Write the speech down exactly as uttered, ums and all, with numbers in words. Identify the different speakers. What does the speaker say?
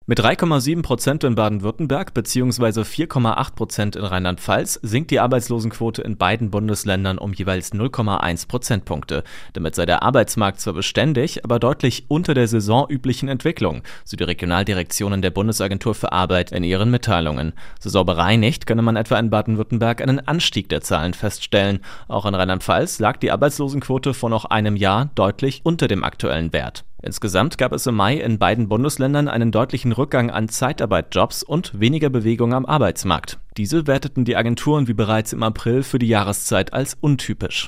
Speaker 1: Mit drei Komma sieben Prozent in Baden-Württemberg bzw. vier Komma acht Prozent in Rheinland-Pfalz sinkt die Arbeitslosenquote in beiden Bundesländern um jeweils null Komma eins Prozentpunkte. Damit sei der Arbeitsmarkt zwar beständig, aber deutlich unter der saisonüblichen Entwicklung, so die Regionaldirektionen der Bundesagentur für Arbeit in ihren Mitteilungen. So sau bereinigt könne man etwa in Baden-Württemberg einen Anstieg der Zahlen feststellen. Auch in Rheinland-Pfalz lag die Arbeitslosenquote vor noch einem Jahr deutlich unter dem aktuellen Wert. Insgesamt gab es im Mai in beiden Bundesländern einen deutlichen Rückgang an Zeitarbeitsjobs und weniger Bewegung am Arbeitsmarkt. Diese werteten die Agenturen wie bereits im April für die Jahreszeit als untypisch.